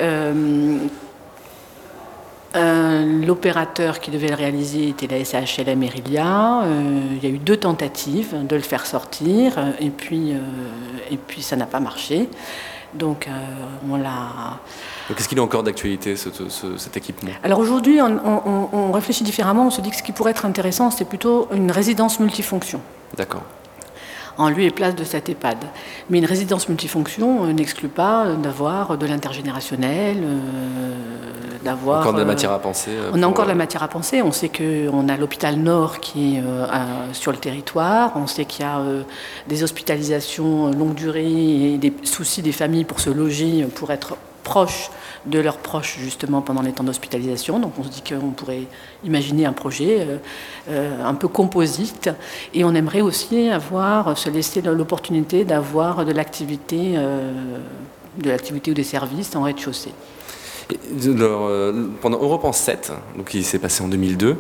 L'opérateur qui devait le réaliser était la SAHLM Erilia. Il y a eu 2 tentatives de le faire sortir, et puis ça n'a pas marché. Donc on l'a... Donc est-ce qu'il est encore d'actualité cet équipement ? Alors aujourd'hui, on réfléchit différemment. On se dit que ce qui pourrait être intéressant, c'est plutôt une résidence multifonction. D'accord. En lieu et place de cet EHPAD. Mais une résidence multifonction n'exclut pas d'avoir de l'intergénérationnel, d'avoir... Encore de la matière à penser. On a encore de la matière à penser. On sait qu'on a l'hôpital Nord qui est sur le territoire. On sait qu'il y a des hospitalisations longue durée et des soucis des familles pour se loger, pour être proches de leurs proches justement pendant les temps d'hospitalisation. Donc on se dit qu'on pourrait imaginer un projet un peu composite, et on aimerait aussi se laisser l'opportunité d'avoir de l'activité ou des services en rez-de-chaussée. Pendant Europan 7, donc qui s'est passé en 2002,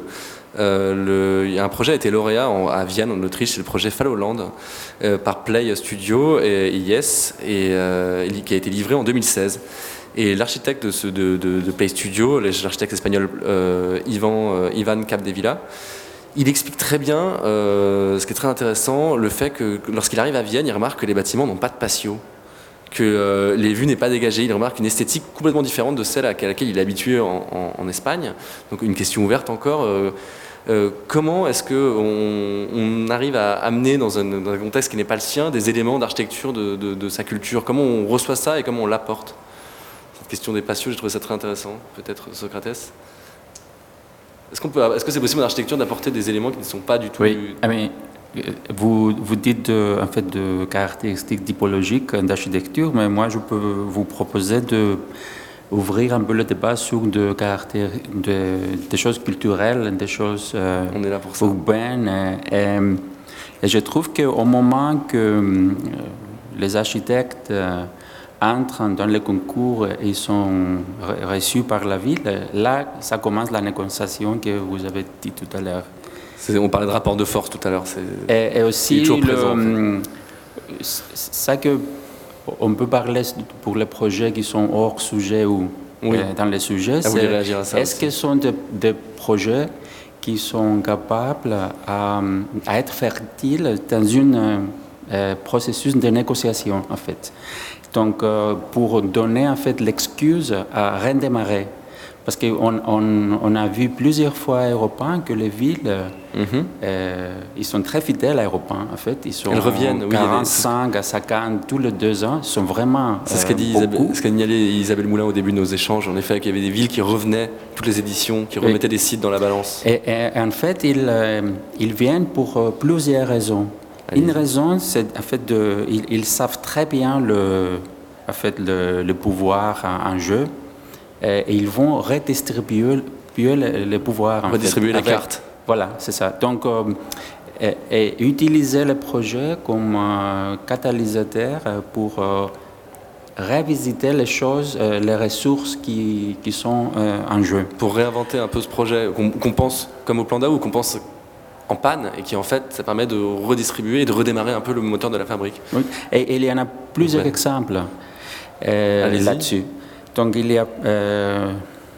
il y a un projet qui a été lauréat à Vienne en Autriche, c'est le projet Fallowland par Play Studio et IS, et qui a été livré en 2016. Et l'architecte de Play Studio, l'architecte espagnol Ivan Capdevila, il explique très bien, ce qui est très intéressant, le fait que lorsqu'il arrive à Vienne, il remarque que les bâtiments n'ont pas de patio, que les vues n'est pas dégagées. Il remarque une esthétique complètement différente de celle à laquelle il est habitué en Espagne. Donc une question ouverte encore. Comment est-ce qu'on arrive à amener dans un contexte qui n'est pas le sien des éléments d'architecture de sa culture ? Comment on reçoit ça et comment on l'apporte ? Cette question des patios, j'ai trouvé ça très intéressant. Peut-être Socrates ? Est-ce que c'est possible en architecture d'apporter des éléments qui ne sont pas du tout... Oui, mais vous dites en fait de caractéristiques typologiques d'architecture, mais moi je peux vous proposer d'ouvrir un peu le débat sur des choses culturelles, des choses On est là pour ça. urbaines. Et je trouve qu'au moment que les architectes entrent dans les concours et sont reçus par la ville, là ça commence la négociation que vous avez dit tout à l'heure. On parlait de rapport de force tout à l'heure. Et aussi, ça que on peut parler pour les projets qui sont hors sujet ou dans les sujets, est-ce que ce sont des projets qui sont capables à être fertiles dans un processus de négociation, en fait. Donc, pour donner en fait l'excuse à redémarrer. Parce qu'on a vu plusieurs fois à Europan que les villes, ils sont très fidèles à Europan, en fait. Ils sont 45 à 50 tous les 2 ans. Ils sont vraiment C'est ce qu'a dit Isabelle Moulin au début de nos échanges. En effet, qu'il y avait des villes qui revenaient, toutes les éditions, qui remettaient des sites dans la balance. Et en fait, ils viennent pour plusieurs raisons. Une raison, c'est en fait ils savent très bien le pouvoir en jeu. Et ils vont redistribuer les pouvoirs. Redistribuer les cartes. Voilà, c'est ça. Donc, et utiliser le projet comme catalyseur pour revisiter les choses, les ressources qui sont en jeu. Pour réinventer un peu ce projet qu'on pense comme au plan d'A ou qu'on pense en panne et qui en fait ça permet de redistribuer et de redémarrer un peu le moteur de la fabrique. Oui. Et il y en a plusieurs exemples là-dessus. Donc il y a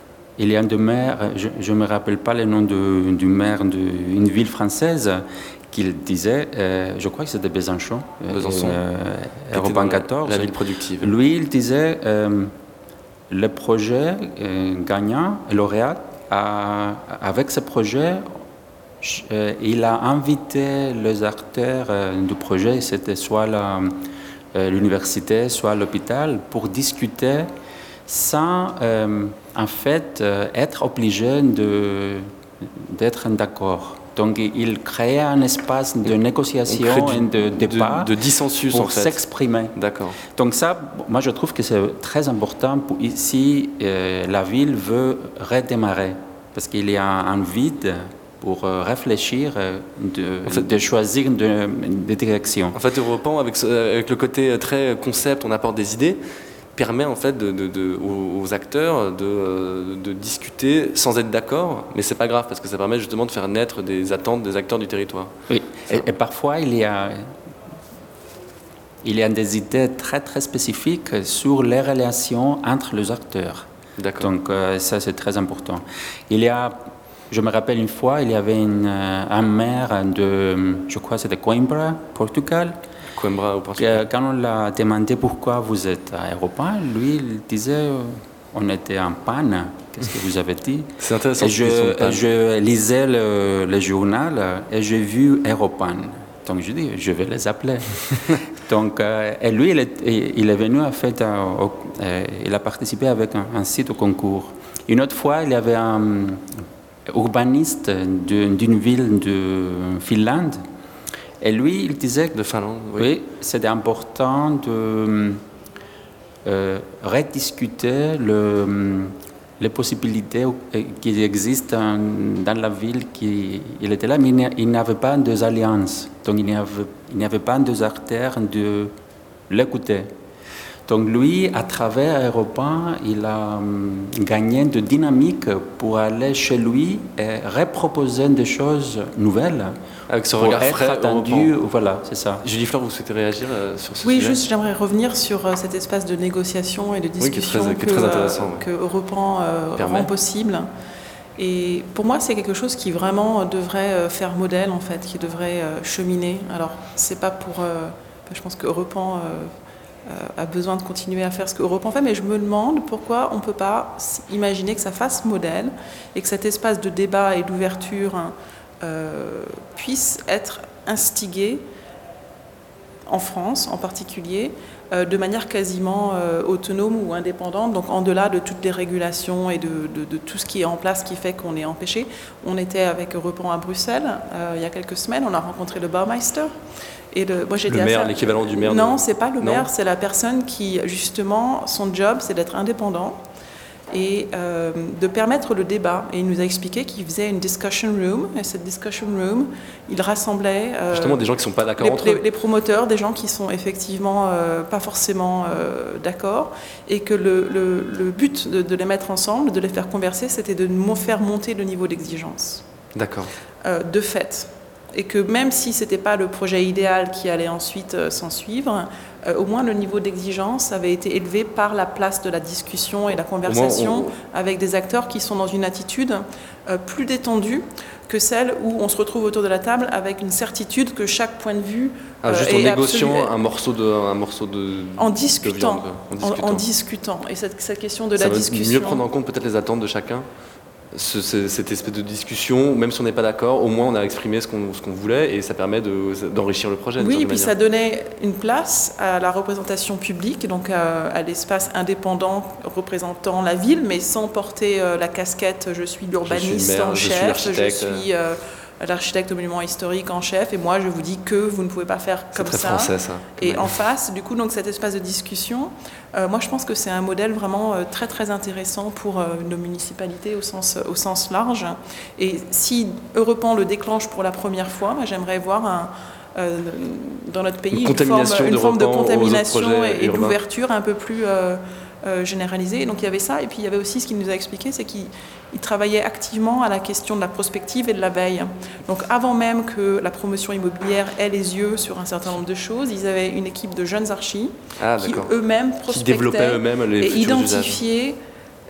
un maire, je ne me rappelle pas le nom du maire d'une ville française, qu'il disait, je crois que c'était Besançon, Europan 14. La ville productive. Lui, il disait, le projet gagnant, lauréat, avec ce projet, il a invité les acteurs du projet, c'était soit l'université, soit l'hôpital, pour discuter sans en fait être obligé d'être d'accord. Donc il créait un espace de négociation et de débat, de dissensus pour en fait. s'exprimer. D'accord. Donc ça, moi je trouve que c'est très important pour si la ville veut redémarrer, parce qu'il y a un vide pour réfléchir, de choisir des directions. En fait, Europan, avec le côté très concept, on apporte des idées, permet en fait aux acteurs de discuter sans être d'accord, mais c'est pas grave parce que ça permet justement de faire naître des attentes des acteurs du territoire. Oui, et parfois il y a des idées très très spécifiques sur les relations entre les acteurs. D'accord. Donc ça c'est très important. Je me rappelle une fois, il y avait un maire de, je crois que c'était Coimbra, Portugal. Coimbra au Portugal. Quand on l'a demandé pourquoi vous êtes à Europan, lui il disait on était en panne. Qu'est-ce que vous avez dit? C'est intéressant. Je lisais le journal et j'ai vu Europan. Donc je dis je vais les appeler. Donc et lui il est venu en fait, il a participé avec un site au concours. Une autre fois il y avait un urbaniste d'une ville de Finlande. Et lui, il disait que de Finlande, oui, c'était important de rediscuter les possibilités qui existent dans la ville. Il était là, mais il n'y avait pas d'alliance. Donc il n'y avait pas d'acteurs de l'écouter. Donc lui, à travers Europan, il a gagné de dynamique pour aller chez lui et reproposer des choses nouvelles. Avec ce regard frais, attendu, voilà, c'est ça. Julie Fleur, vous souhaitez réagir sur ce sujet? Oui, juste j'aimerais revenir sur cet espace de négociation et de discussion que Europan rend possible. Et pour moi, c'est quelque chose qui vraiment devrait faire modèle, en fait, qui devrait cheminer. Alors, c'est pas pour... je pense que Europan a besoin de continuer à faire ce que Europan fait, mais je me demande pourquoi on ne peut pas imaginer que ça fasse modèle et que cet espace de débat et d'ouverture puisse être instigé en France en particulier de manière quasiment autonome ou indépendante, donc en delà de toutes les régulations et de tout ce qui est en place qui fait qu'on est empêché. On était avec Europan à Bruxelles il y a quelques semaines, on a rencontré le Baumeister. Et moi, le maire, l'équivalent du maire? Non, c'est pas le maire, c'est la personne qui, justement, son job, c'est d'être indépendant et de permettre le débat. Et il nous a expliqué qu'il faisait une discussion room, et cette discussion room, il rassemblait justement des gens qui ne sont pas d'accord entre eux. Les promoteurs, des gens qui sont effectivement pas forcément d'accord, et que le but de les mettre ensemble, de les faire converser, c'était de faire monter le niveau d'exigence. D'accord. De fait. Et que même si ce n'était pas le projet idéal qui allait ensuite s'en suivre, au moins le niveau d'exigence avait été élevé par la place de la discussion et la conversation avec des acteurs qui sont dans une attitude plus détendue que celle où on se retrouve autour de la table avec une certitude que chaque point de vue juste en négociant un morceau de en discutant, de viande, en discutant. Et cette question de la discussion... Ça veut mieux prendre en compte peut-être les attentes de chacun. Cette espèce de discussion, même si on n'est pas d'accord, au moins on a exprimé ce qu'on voulait et ça permet d'enrichir le projet. Oui, et puis ça donnait une place à la représentation publique, donc à l'espace indépendant représentant la ville, mais sans porter la casquette « je suis l'urbaniste en chef, je suis l'architecte au monument historique en chef, et moi je vous dis que vous ne pouvez pas faire comme ça. » C'est très français ça. Et en face, du coup, donc cet espace de discussion, moi je pense que c'est un modèle vraiment très très intéressant pour nos municipalités au sens large. Et si Europan le déclenche pour la première fois, moi j'aimerais voir dans notre pays une forme de contamination et d'ouverture un peu plus généralisée. Donc il y avait ça, et puis il y avait aussi ce qu'il nous a expliqué, c'est qu'il travaillait activement à la question de la prospective et de la veille. Donc avant même que la promotion immobilière ait les yeux sur un certain nombre de choses, ils avaient une équipe de jeunes archis qui eux-mêmes prospectaient et identifiaient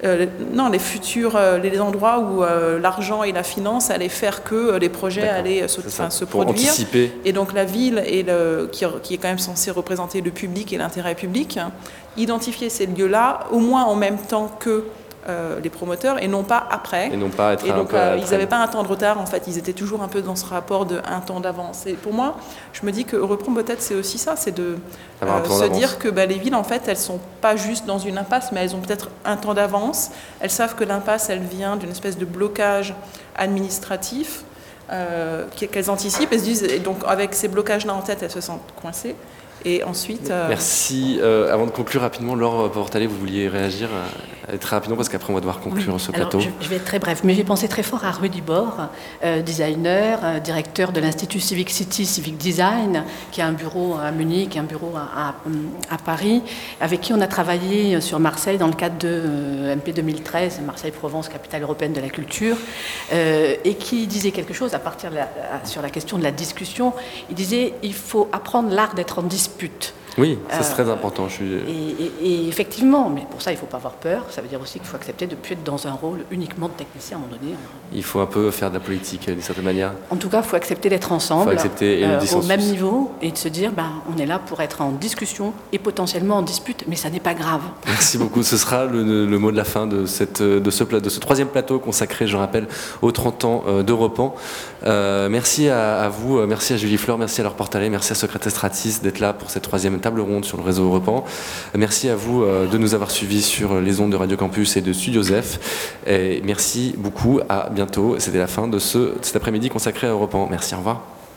non, les futurs, les endroits où l'argent et la finance allaient faire que les projets allaient se produire. Anticiper. Et donc la ville, qui est quand même censée représenter le public et l'intérêt public, identifier ces lieux-là, au moins en même temps que les promoteurs, et non pas après. Et non pas être et donc, ils n'avaient pas un temps de retard, en fait, ils étaient toujours un peu dans ce rapport de un temps d'avance. Et pour moi, je me dis que Eureprom, peut-être, c'est aussi ça, c'est de se dire que les villes, en fait, elles ne sont pas juste dans une impasse, mais elles ont peut-être un temps d'avance. Elles savent que l'impasse, elle vient d'une espèce de blocage administratif qu'elles anticipent, et se disent, et donc avec ces blocages-là en tête, elles se sentent coincées. Et ensuite... Merci. Avant de conclure rapidement, Laure Portalet, vous vouliez réagir très rapidement parce qu'après on va devoir conclure ce plateau. Alors, je vais être très bref, mais j'ai pensé très fort à Rudy Bor, designer, directeur de l'Institut Civic City, Civic Design, qui a un bureau à Munich, un bureau à Paris, avec qui on a travaillé sur Marseille dans le cadre de MP 2013, Marseille-Provence, capitale européenne de la culture, et qui disait quelque chose à partir sur la question de la discussion. Il disait il faut apprendre l'art d'être en dispute. Oui, ça c'est très important. Et effectivement, mais pour ça il ne faut pas avoir peur, ça veut dire aussi qu'il faut accepter de ne plus être dans un rôle uniquement de technicien à un moment donné. Il faut un peu faire de la politique d'une certaine manière. En tout cas, il faut accepter d'être ensemble, au même niveau, et de se dire on est là pour être en discussion et potentiellement en dispute, mais ça n'est pas grave. Merci beaucoup, ce sera le mot de la fin de ce troisième plateau consacré, je rappelle, aux 30 ans d'Europan. Merci à vous, merci à Julie Fleur, merci à Laure Portalet, merci à Socrates Stratis d'être là pour cette troisième table ronde sur le réseau Europan. Merci à vous de nous avoir suivis sur les ondes de Radio Campus et de Studio Zef. Et merci beaucoup, à bientôt. C'était la fin de cet après-midi consacré à Europan. Merci, au revoir.